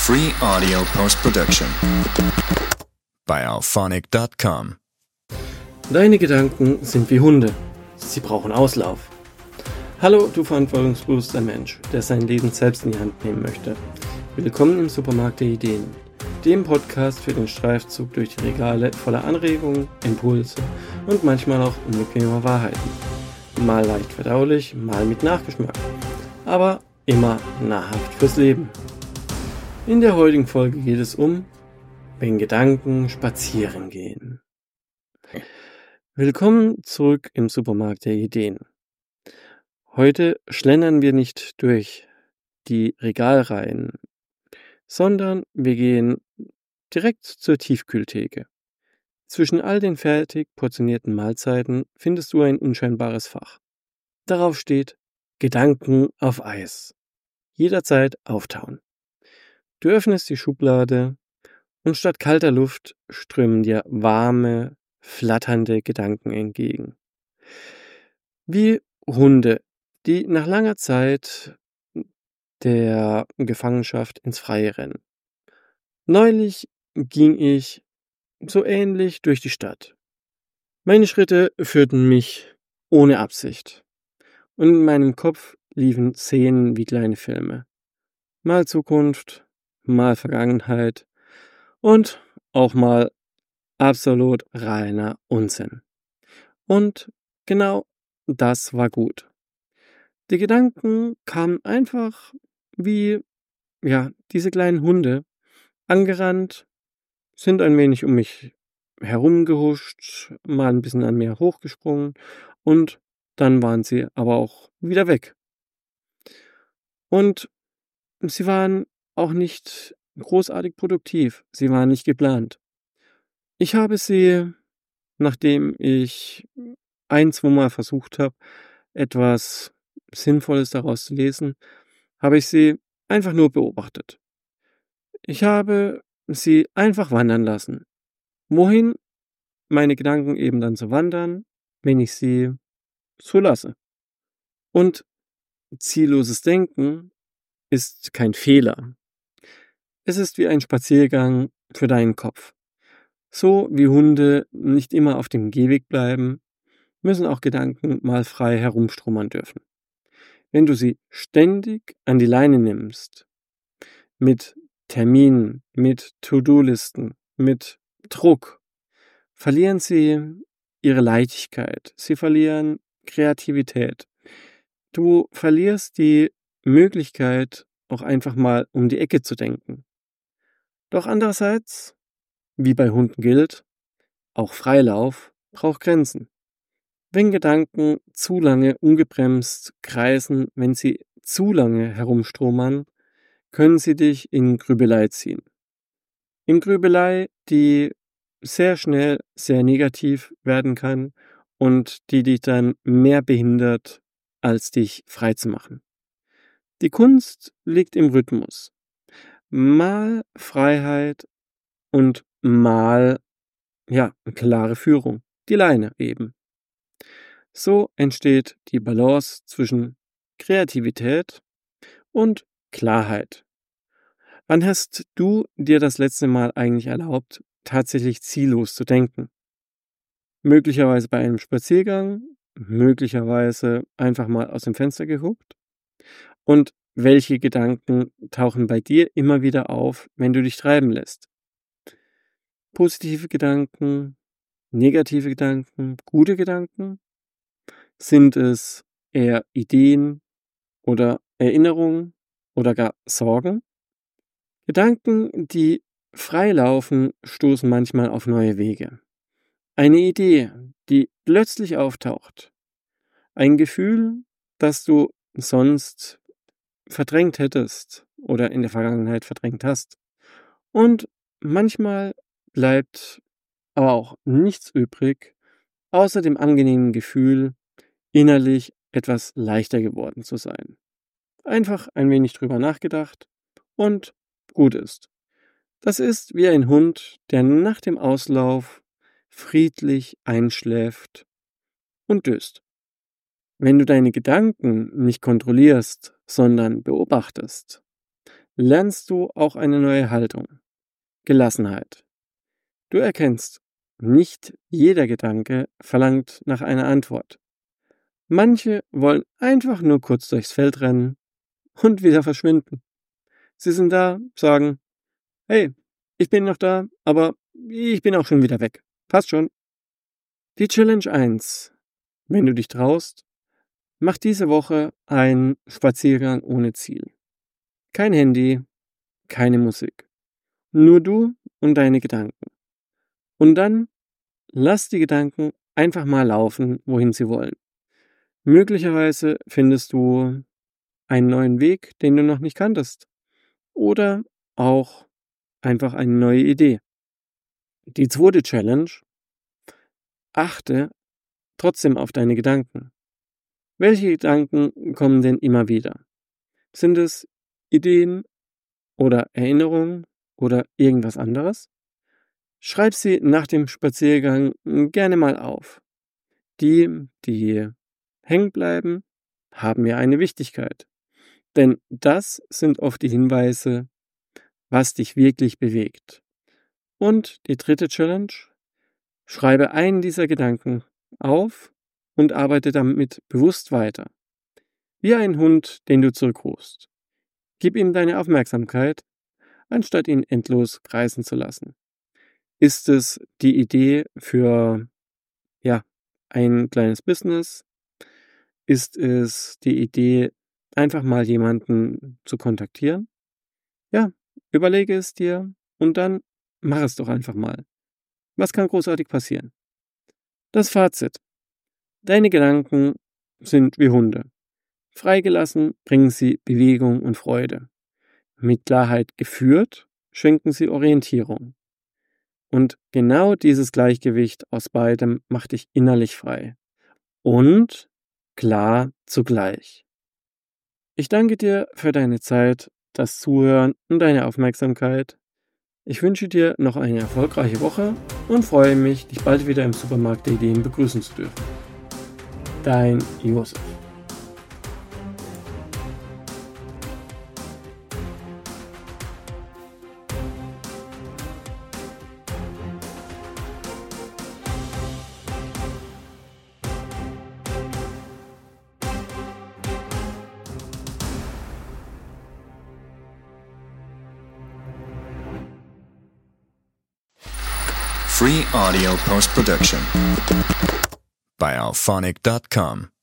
Free audio post-production by Auphonic.com. Deine Gedanken sind wie Hunde. Sie brauchen Auslauf. Hallo, du verantwortungsbewusster Mensch, der sein Leben selbst in die Hand nehmen möchte. Willkommen im Supermarkt der Ideen, dem Podcast für den Streifzug durch die Regale voller Anregungen, Impulse und manchmal auch unbequemer Wahrheiten. Mal leicht verdaulich, mal mit Nachgeschmack, aber immer nahrhaft fürs Leben. In der heutigen Folge geht es um, wenn Gedanken spazieren gehen. Willkommen zurück im Supermarkt der Ideen. Heute schlendern wir nicht durch die Regalreihen, sondern wir gehen direkt zur Tiefkühltheke. Zwischen all den fertig portionierten Mahlzeiten findest du ein unscheinbares Fach. Darauf steht Gedanken auf Eis. Jederzeit auftauen. Du öffnest die Schublade und statt kalter Luft strömen dir warme, flatternde Gedanken entgegen. Wie Hunde, die nach langer Zeit der Gefangenschaft ins Freie rennen. Neulich ging ich so ähnlich durch die Stadt. Meine Schritte führten mich ohne Absicht. Und in meinem Kopf liefen Szenen wie kleine Filme. Mal Zukunft, mal Vergangenheit und auch mal absolut reiner Unsinn. Und genau das war gut. Die Gedanken kamen einfach wie, diese kleinen Hunde, angerannt, sind ein wenig um mich herumgehuscht, mal ein bisschen an mir hochgesprungen und dann waren sie aber auch wieder weg. Und sie waren auch nicht großartig produktiv, sie waren nicht geplant. Ich habe sie, nachdem ich 1-2 Mal versucht habe, etwas Sinnvolles daraus zu lesen, habe ich sie einfach nur beobachtet. Ich habe sie einfach wandern lassen. Wohin meine Gedanken eben dann so wandern, wenn ich sie so lasse. Und zielloses Denken ist kein Fehler. Es ist wie ein Spaziergang für deinen Kopf. So wie Hunde nicht immer auf dem Gehweg bleiben, müssen auch Gedanken mal frei herumstromern dürfen. Wenn du sie ständig an die Leine nimmst, mit Terminen, mit To-Do-Listen, mit Druck, verlieren sie ihre Leichtigkeit, sie verlieren Kreativität. Du verlierst die Möglichkeit, auch einfach mal um die Ecke zu denken. Doch andererseits, wie bei Hunden gilt, auch Freilauf braucht Grenzen. Wenn Gedanken zu lange ungebremst kreisen, wenn sie zu lange herumstromern, können sie dich in Grübelei ziehen. In Grübelei, die sehr schnell sehr negativ werden kann und die dich dann mehr behindert, als dich frei zu machen. Die Kunst liegt im Rhythmus. Mal Freiheit und mal, klare Führung. Die Leine eben. So entsteht die Balance zwischen Kreativität und Klarheit. Wann hast du dir das letzte Mal eigentlich erlaubt, tatsächlich ziellos zu denken? Möglicherweise bei einem Spaziergang, möglicherweise einfach mal aus dem Fenster geguckt? Und welche Gedanken tauchen bei dir immer wieder auf, wenn du dich treiben lässt? Positive Gedanken, negative Gedanken, gute Gedanken? Sind es eher Ideen oder Erinnerungen oder gar Sorgen? Gedanken, die frei laufen, stoßen manchmal auf neue Wege. Eine Idee, die plötzlich auftaucht. Ein Gefühl, das du sonst verdrängt hättest oder in der Vergangenheit verdrängt hast. Und manchmal bleibt aber auch nichts übrig, außer dem angenehmen Gefühl, innerlich etwas leichter geworden zu sein. Einfach ein wenig drüber nachgedacht und gut ist. Das ist wie ein Hund, der nach dem Auslauf friedlich einschläft und döst. Wenn du deine Gedanken nicht kontrollierst, sondern beobachtest, lernst du auch eine neue Haltung, Gelassenheit. Du erkennst, nicht jeder Gedanke verlangt nach einer Antwort. Manche wollen einfach nur kurz durchs Feld rennen und wieder verschwinden. Sie sind da, sagen, hey, ich bin noch da, aber ich bin auch schon wieder weg. Passt schon. Die Challenge 1. Wenn du dich traust, mach diese Woche einen Spaziergang ohne Ziel. Kein Handy, keine Musik. Nur du und deine Gedanken. Und dann lass die Gedanken einfach mal laufen, wohin sie wollen. Möglicherweise findest du einen neuen Weg, den du noch nicht kanntest. Oder auch einfach eine neue Idee. Die zweite Challenge: achte trotzdem auf deine Gedanken. Welche Gedanken kommen denn immer wieder? Sind es Ideen oder Erinnerungen oder irgendwas anderes? Schreib sie nach dem Spaziergang gerne mal auf. Die hängen bleiben, haben ja eine Wichtigkeit. Denn das sind oft die Hinweise, was dich wirklich bewegt. Und die dritte Challenge: schreibe einen dieser Gedanken auf und arbeite damit bewusst weiter. Wie ein Hund, den du zurückrufst. Gib ihm deine Aufmerksamkeit, anstatt ihn endlos kreisen zu lassen. Ist es die Idee für, ein kleines Business? Ist es die Idee, einfach mal jemanden zu kontaktieren? Ja, überlege es dir und dann mach es doch einfach mal. Was kann großartig passieren? Das Fazit: Deine Gedanken sind wie Hunde. Freigelassen bringen sie Bewegung und Freude. Mit Klarheit geführt schenken sie Orientierung. Und genau dieses Gleichgewicht aus beidem macht dich innerlich frei. Und klar zugleich. Ich danke dir für deine Zeit, das Zuhören und deine Aufmerksamkeit. Ich wünsche dir noch eine erfolgreiche Woche und freue mich, dich bald wieder im Supermarkt der Ideen begrüßen zu dürfen. Dein Josef. Free audio post-production by alphonic.com.